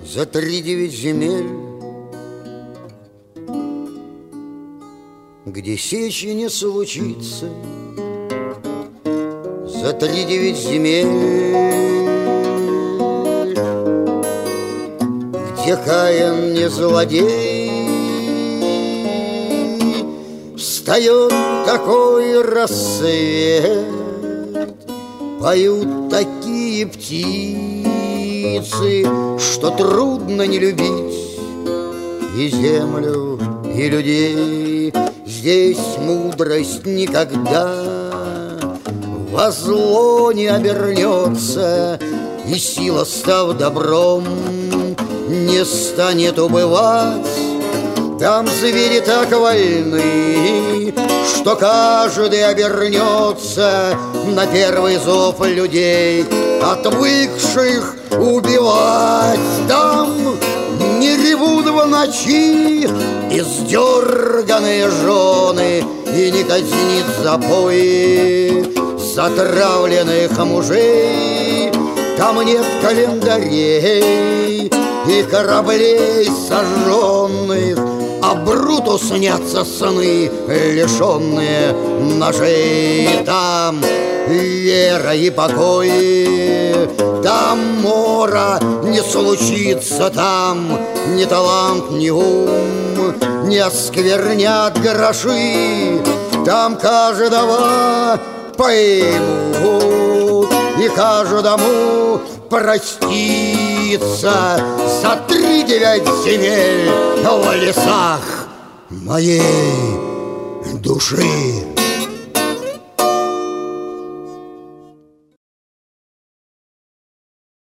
за 3-9 земель, где сечи не случится, за 3-9 земель, где Каин не злодей. Встает такой рассвет, поют такие птицы, что трудно не любить и землю, и людей. Здесь мудрость никогда во зло не обернется, и сила, став добром, не станет убывать. Там звери так вольны, что каждый обернется на первый зов людей, отвыкших убивать. Там не ревут в ночи издерганные жены, и не казнит запои затравленных мужей. Там нет календарей и кораблей сожженных, а Бруту снятся сны, лишенные ножей. Там вера и покой, там мора не случится, там ни талант, ни ум не осквернят гроши. Там каждого поймут и каждому проститься за 3-9 земель в лесах моей души.